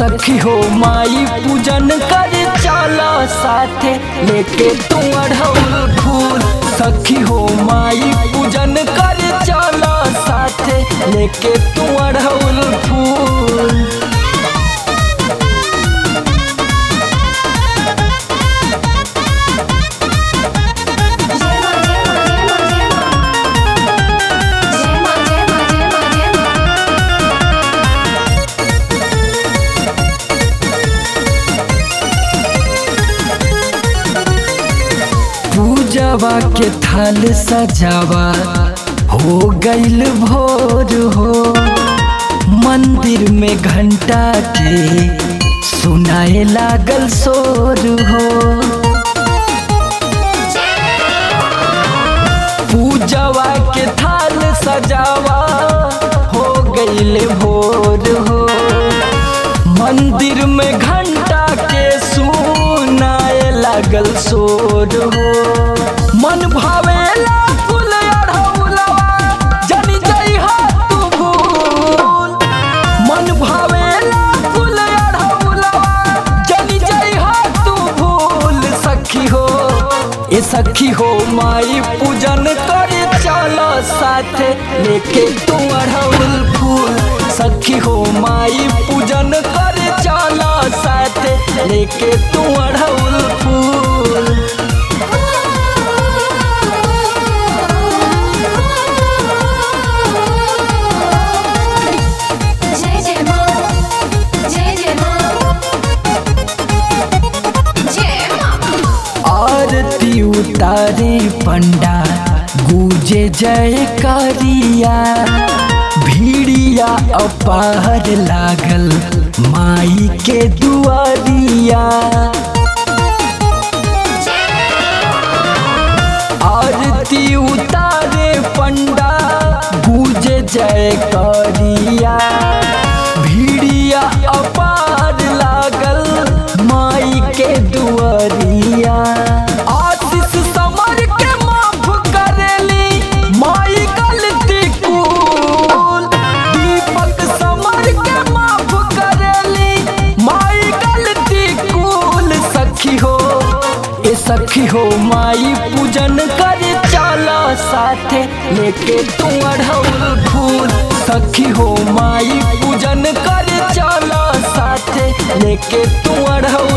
सखी हो माई पूजन कर चला साथे लेके तू अढ़ौल फूल। सखी हो माई पूजन कर चला साथे लेके तू अढ़ौल फूल। पूजवा के थाल सजावा हो गईल भोर हो। मंदिर में घंटा के सुनाए लागल शोर हो। पूजवा के थाल सजावा हो गईल भोर हो। मंदिर में घंटा के सुनाए लागल शोर हो। मन भावेला फूल अढ़ौलवा जनी जइहा तू भूल। मन भावेला फूल अढ़ौलवा जनी जइहा तू भूल। सखी हो ए सखी हो माई पूजन करे चला साथे लेके तू अढ़ौल फूल। सखी हो माई पूजन करे चला साथे लेके तू अढ़ौल फूल। आरती उतारे पंडा गूंजे जय करिया। भीड़िया अपार लागल माई के दुआरिया। आरती उतारे पंडा गूंजे जय करिया। भीड़िया अपार लागल माई के दुआरिया। आशीष समर के माफ करेली माई गलती कुल। दीपक समर के माफ करेली माई गलती कुल। सखी हो ए सखी हो माई पूजन करे चला साथे लेके तू अढ़ौल फूल। सखी हो माई पूजन करे चला साथे लेके तू अढ़ौल